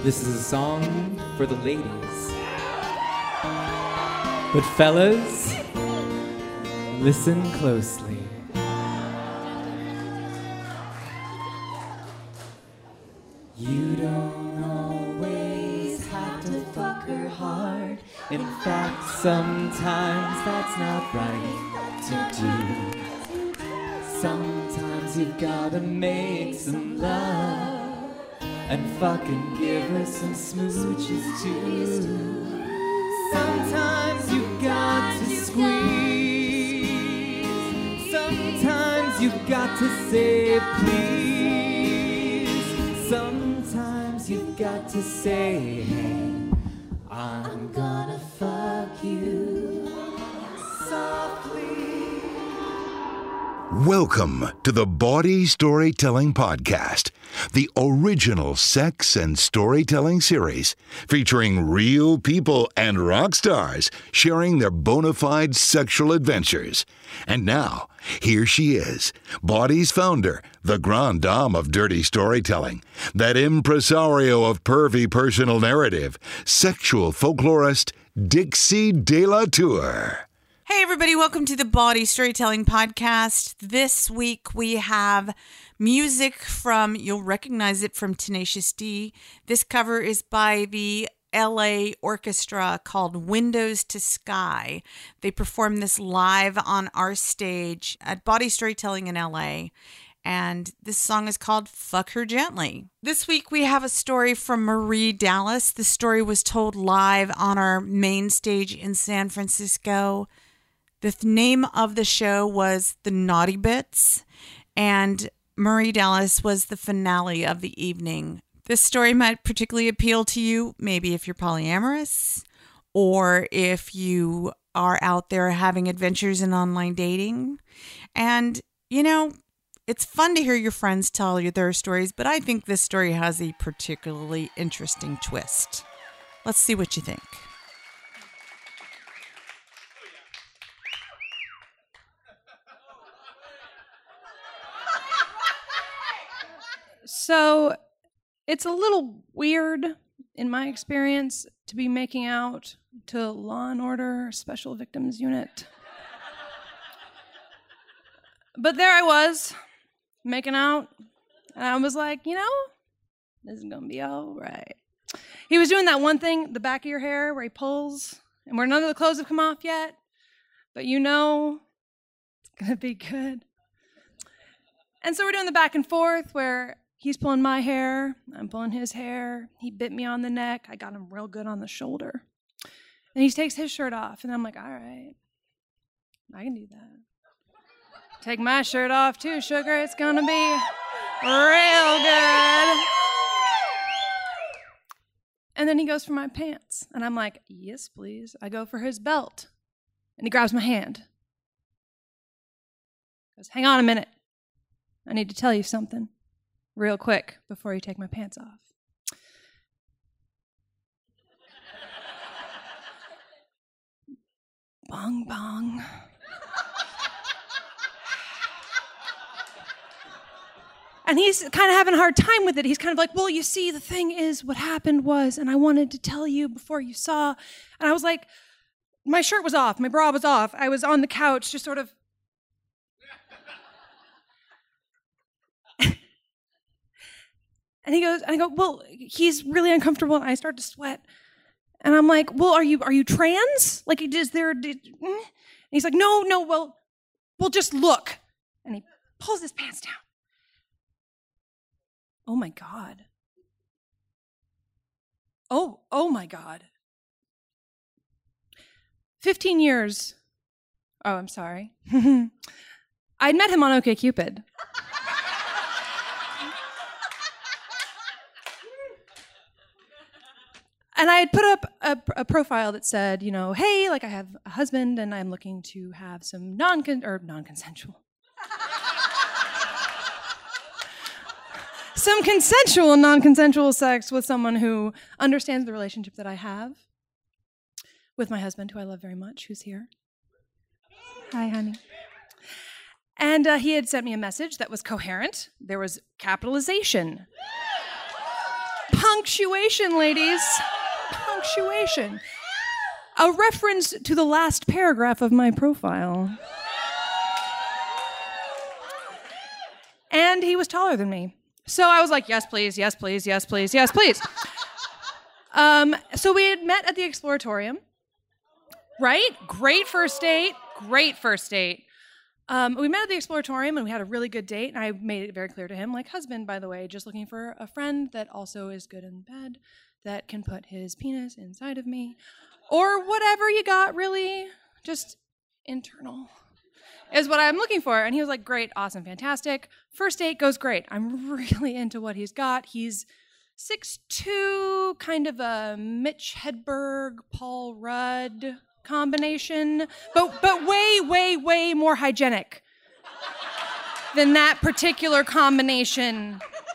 This is a song for the ladies. But fellas, listen closely. You don't always have to fuck her hard. In fact, sometimes that's not right to do. Sometimes you've gotta make some love and fucking give her some smooches too. Sometimes you've got to squeeze. Sometimes you've got to say please. Sometimes you've got to say, hey, I'm gonna fuck you softly. Welcome to the Bawdy Storytelling Podcast, the original sex and storytelling series featuring real people and rock stars sharing their bona fide sexual adventures. And now, here she is, Bawdy's founder, the grande dame of dirty storytelling, that impresario of pervy personal narrative, sexual folklorist, Dixie De La Tour. Hey everybody, welcome to the Bawdy Storytelling Podcast. This week we have music from, you'll recognize it from Tenacious D. This cover is by the LA Orchestra called Windows to Sky. They performed this live on our stage at Bawdy Storytelling in LA. And this song is called Fuck Her Gently. This week we have a story from Marie Dallas. The story was told live on our main stage in San Francisco. The name of the show was The Naughty Bits, and Marie Dallas was the finale of the evening. This story might particularly appeal to you, maybe if you're polyamorous, or if you are out there having adventures in online dating. And, you know, it's fun to hear your friends tell you their stories, but I think this story has a particularly interesting twist. Let's see what you think. So it's a little weird, in my experience, to be making out to Law and Order Special Victims Unit. But there I was, making out, and I was like, you know, this is going to be all right. He was doing that one thing, the back of your hair, where he pulls, and where none of the clothes have come off yet, but you know it's going to be good. And so we're doing the back and forth, where he's pulling my hair, I'm pulling his hair. He bit me on the neck. I got him real good on the shoulder. And he takes his shirt off, and I'm like, all right, I can do that. Take my shirt off too, sugar. It's going to be real good. And then he goes for my pants, and I'm like, yes, please. I go for his belt, and he grabs my hand. He goes, hang on a minute. I need to tell you something real quick before you take my pants off. Bong, bong. And he's kind of having a hard time with it. He's kind of like, well, you see, the thing is, what happened was, and I wanted to tell you before you saw. And I was like, my shirt was off. My bra was off. I was on the couch, just sort of. And he goes, and I go, well, he's really uncomfortable, and I start to sweat. And I'm like, well, are you trans? Like, is there? And he's like, no, well, just look. And he pulls his pants down. Oh my God. Oh my God. 15 years. Oh, I'm sorry. I'd met him on OkCupid. And I had put up a profile that said, you know, hey, like I have a husband and I'm looking to have some non-consensual. Some consensual, non-consensual sex with someone who understands the relationship that I have with my husband, who I love very much, who's here. Hi, honey. And he had sent me a message that was coherent. There was capitalization. Punctuation, ladies. Punctuation. A reference to the last paragraph of my profile. And he was taller than me. So I was like, yes, please, yes, please, yes, please, yes, please. So we had met at the Exploratorium, right? Great first date. We met at the Exploratorium and we had a really good date. And I made it very clear to him, like, husband, by the way, just looking for a friend that also is good in bed, that can put his penis inside of me, or whatever you got, really, just internal, is what I'm looking for. And he was like, great, awesome, fantastic. First date goes great. I'm really into what he's got. He's 6'2", kind of a Mitch Hedberg, Paul Rudd combination, but way, way, way more hygienic than that particular combination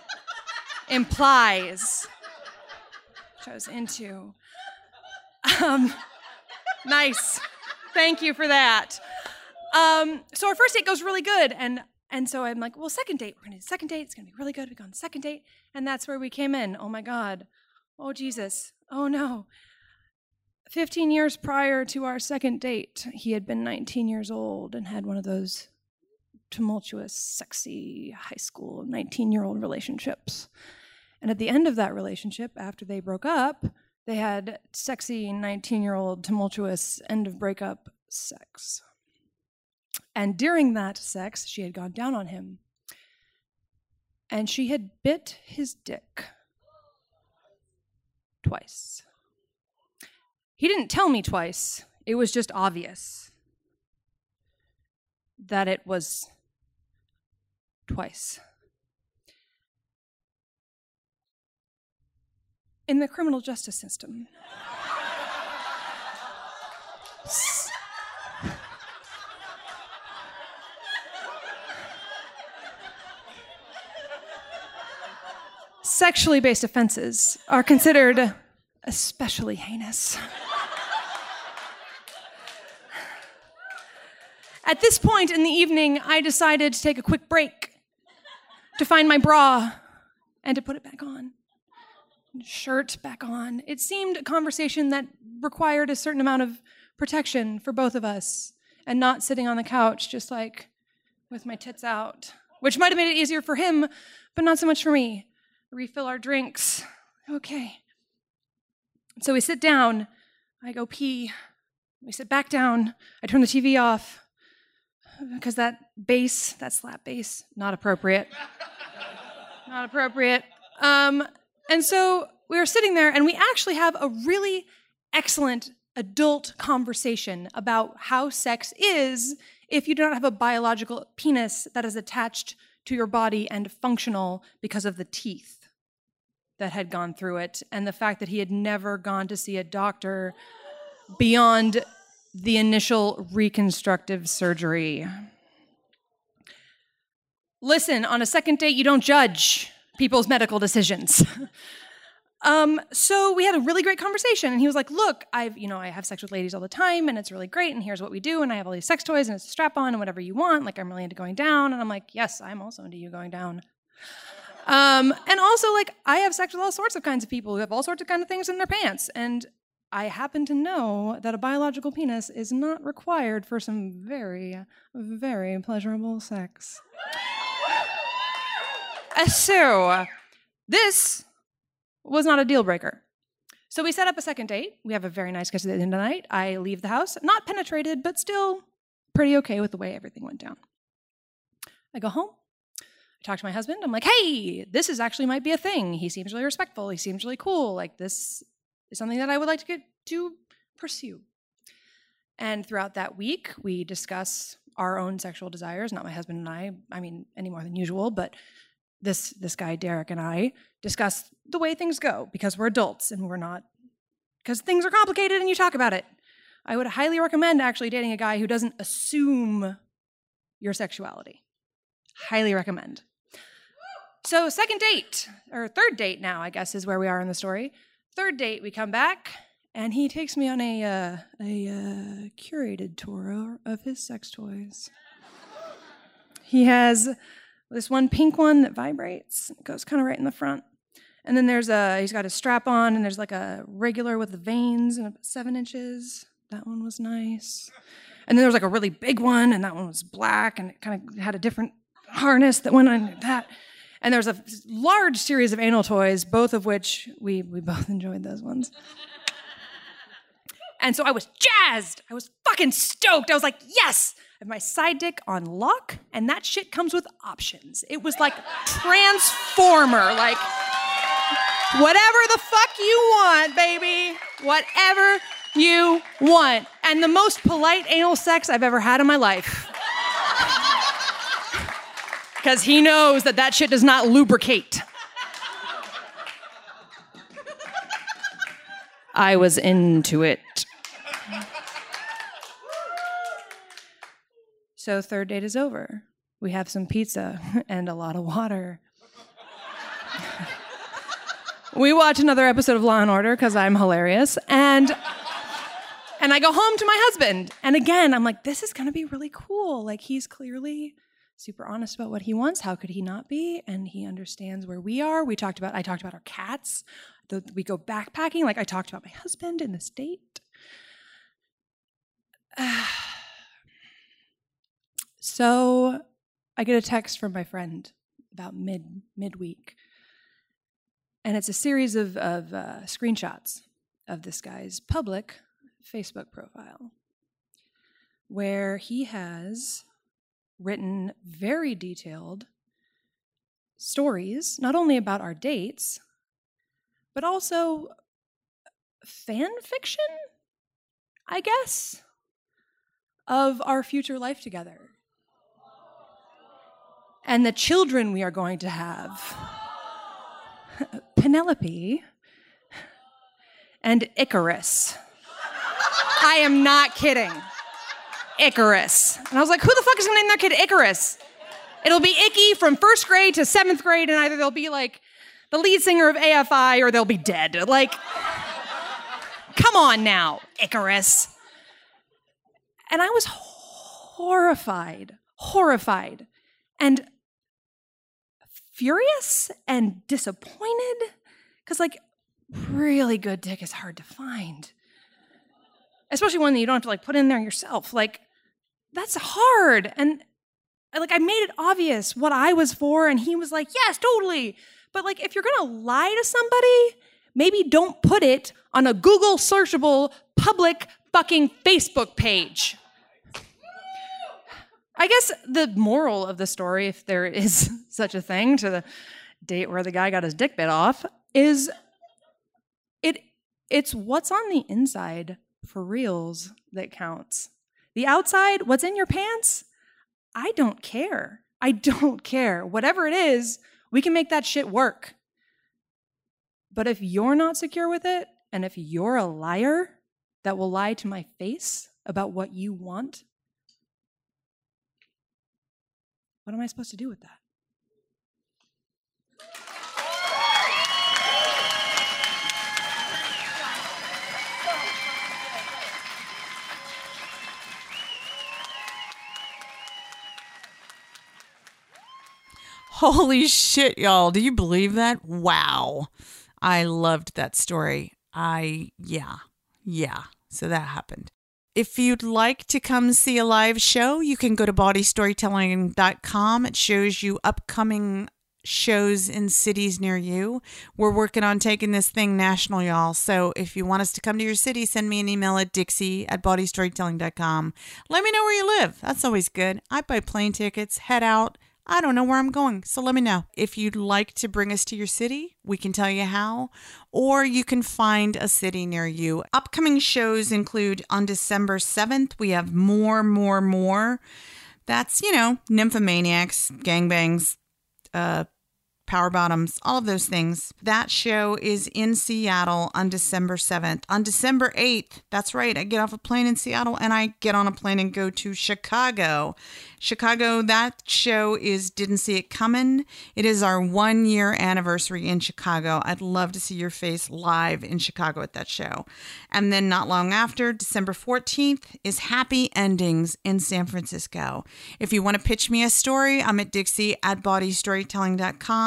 implies, which I was into. Nice. Thank you for that. So our first date goes really good, and so I'm like, well, second date, we're gonna do the second date, it's gonna be really good, we go on the second date, and that's where we came in. Oh my God. Oh Jesus. Oh no. 15 years prior to our second date, he had been 19 years old and had one of those tumultuous, sexy high school 19-year-old relationships. And at the end of that relationship, after they broke up, they had sexy 19-year-old tumultuous end of breakup sex. And during that sex, she had gone down on him. And she had bit his dick. Twice. He didn't tell me twice. It was just obvious that it was twice. In the criminal justice system, sexually based offenses are considered especially heinous. At this point in the evening, I decided to take a quick break, to find my bra, and to put it back on. Shirt back on. It seemed a conversation that required a certain amount of protection for both of us, and not sitting on the couch just like with my tits out, which might have made it easier for him, but not so much for me. Refill our drinks. Okay. So we sit down. I go pee. We sit back down. I turn the TV off because that bass, that slap bass, not appropriate. Not appropriate. And so we were sitting there, and we actually have a really excellent adult conversation about how sex is if you do not have a biological penis that is attached to your body and functional because of the teeth that had gone through it, and the fact that he had never gone to see a doctor beyond the initial reconstructive surgery. Listen, on a second date, you don't judge people's medical decisions. So we had a really great conversation, and he was like, look, I have sex with ladies all the time, and it's really great, and here's what we do, and I have all these sex toys, and it's a strap-on, and whatever you want, like, I'm really into going down. And I'm like, yes, I'm also into you going down. And also, like, I have sex with all sorts of kinds of people who have all sorts of kind of things in their pants, and I happen to know that a biological penis is not required for some very, very pleasurable sex. So, this was not a deal breaker. So we set up a second date. We have a very nice kiss at the end of the night. I leave the house, not penetrated, but still pretty okay with the way everything went down. I go home. I talk to my husband. I'm like, hey, this is actually might be a thing. He seems really respectful. He seems really cool. Like, this is something that I would like to get to pursue. And throughout that week, we discuss our own sexual desires, not my husband and I mean, any more than usual, but this guy, Derek, and I discuss the way things go because we're adults and we're not, because things are complicated and you talk about it. I would highly recommend actually dating a guy who doesn't assume your sexuality. Highly recommend. So second date, or third date now, I guess, is where we are in the story. Third date, we come back, and he takes me on a curated tour of his sex toys. He has this one pink one that vibrates. It goes kind of right in the front. And then he's got a strap on, and there's like a regular with the veins and 7 inches. That one was nice. And then there was like a really big one, and that one was black, and it kind of had a different harness that went on that. And there was a large series of anal toys, both of which we both enjoyed those ones. And so I was jazzed. I was fucking stoked. I was like, yes, I have my side dick on lock, and that shit comes with options. It was like Transformer, like whatever the fuck you want, baby. Whatever you want. And the most polite anal sex I've ever had in my life. Because he knows that shit does not lubricate. I was into it. So 3rd date is over. We have some pizza and a lot of water. We watch another episode of Law & Order because I'm hilarious. And I go home to my husband. And again, I'm like, this is going to be really cool. Like, he's clearly super honest about what he wants. How could he not be? And he understands where we are. I talked about our cats. We go backpacking. Like, I talked about my husband in the state. So I get a text from my friend about midweek. And it's a series of screenshots of this guy's public Facebook profile where he has written very detailed stories, not only about our dates, but also fan fiction, I guess, of our future life together. And the children we are going to have. Penelope and Icarus. I am not kidding. Icarus. And I was like, who the fuck is going to name their kid Icarus? It'll be Icky from 1st grade to 7th grade, and either they'll be like the lead singer of AFI or they'll be dead. Like, come on now, Icarus. And I was horrified, and furious and disappointed, because like really good dick is hard to find, especially one that you don't have to like put in there yourself. Like, that's hard. And like, I made it obvious what I was for, and he was like, yes, totally. But like, if you're gonna lie to somebody, maybe don't put it on a Google searchable public fucking Facebook page. I guess the moral of the story, if there is such a thing, to the date where the guy got his dick bit off, is it's what's on the inside for reals that counts. The outside, what's in your pants, I don't care. I don't care. Whatever it is, we can make that shit work. But if you're not secure with it, and if you're a liar that will lie to my face about what you want, what am I supposed to do with that? Holy shit, y'all. Do you believe that? Wow. I loved that story. Yeah. So that happened. If you'd like to come see a live show, you can go to bodystorytelling.com. It shows you upcoming shows in cities near you. We're working on taking this thing national, y'all. So if you want us to come to your city, send me an email at dixie@bodystorytelling.com. Let me know where you live. That's always good. I buy plane tickets, head out. I don't know where I'm going, so let me know. If you'd like to bring us to your city, we can tell you how, or you can find a city near you. Upcoming shows include on December 7th, we have more. That's, nymphomaniacs, gangbangs, power bottoms, all of those things. That show is in Seattle on December 7th. On December 8th, that's right, I get off a plane in Seattle and I get on a plane and go to Chicago. That show is Didn't See It Coming. It is our 1-year anniversary in Chicago. I'd love to see your face live in Chicago at that show. And then not long after, December 14th, is Happy Endings in San Francisco. If you want to pitch me a story, I'm at dixie@bodystorytelling.com.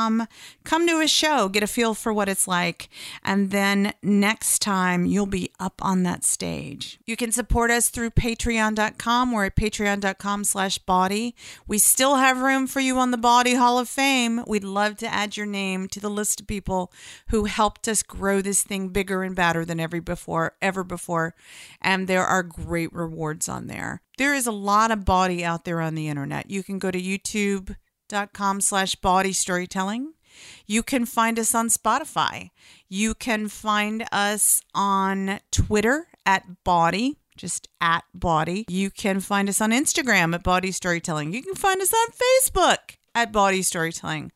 come to a show, get a feel for what it's like. And then next time you'll be up on that stage. You can support us through patreon.com. We're at patreon.com/body. We still have room for you on the Body Hall of Fame. We'd love to add your name to the list of people who helped us grow this thing bigger and badder than ever before. And there are great rewards on there. There is a lot of body out there on the internet. You can go to youtube.com/body storytelling. You can find us on Spotify. You can find us on Twitter at Body, just at Body. You can find us on Instagram at Body Storytelling. You can find us on Facebook at Body Storytelling.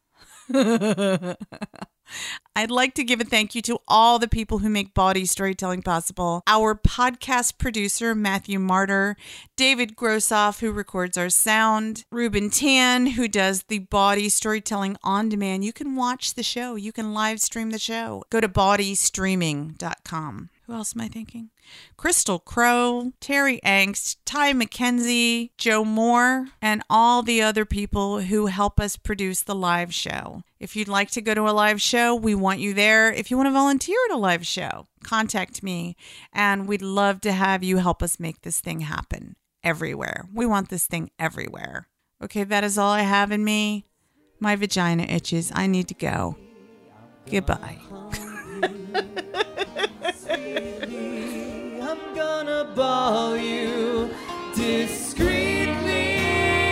I'd like to give a thank you to all the people who make Body Storytelling possible. Our podcast producer, Matthew Martyr, David Grossoff, who records our sound, Ruben Tan, who does the Body Storytelling on demand. You can watch the show. You can live stream the show. Go to bodystreaming.com. Who else am I thinking? Crystal Crow, Terry Angst, Ty McKenzie, Joe Moore, and all the other people who help us produce the live show. If you'd like to go to a live show, we want you there. If you want to volunteer at a live show, contact me, and we'd love to have you help us make this thing happen everywhere. We want this thing everywhere. Okay, that is all I have in me. My vagina itches. I need to go. Goodbye. I'm gonna ball you discreetly,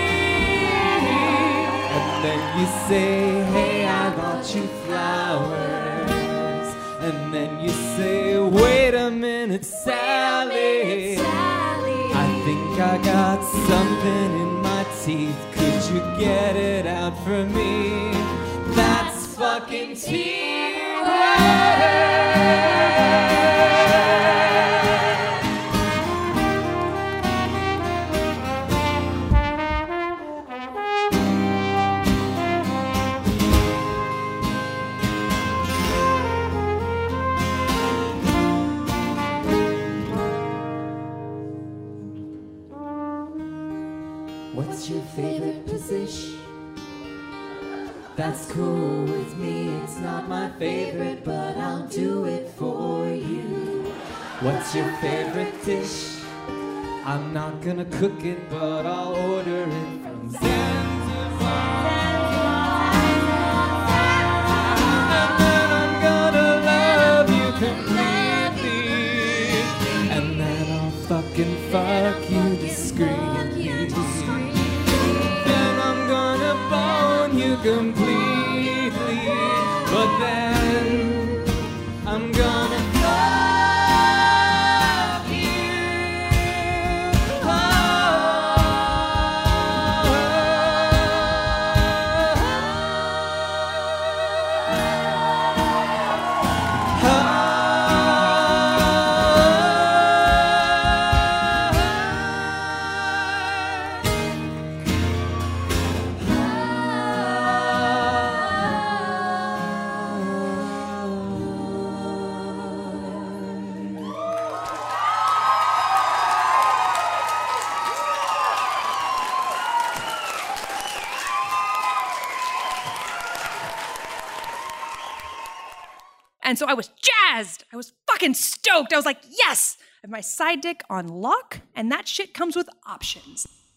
and then you say, hey, I bought you flowers, and then you say, wait a minute, Sally, I think I got something in my teeth, could you get it out for me? That's fucking teamwork. What's your favorite position? That's cool with me, it's not my favorite, but I'll do it for you. What's your favorite dish? I'm not gonna cook it, but I'll order it from Zanzibar. And then I'm gonna love you completely, and then I'll fucking fuck you discreetly. You completely, but then I'm gonna fuck you. And so I was jazzed. I was fucking stoked. I was like, yes, I have my side dick on lock, and that shit comes with options.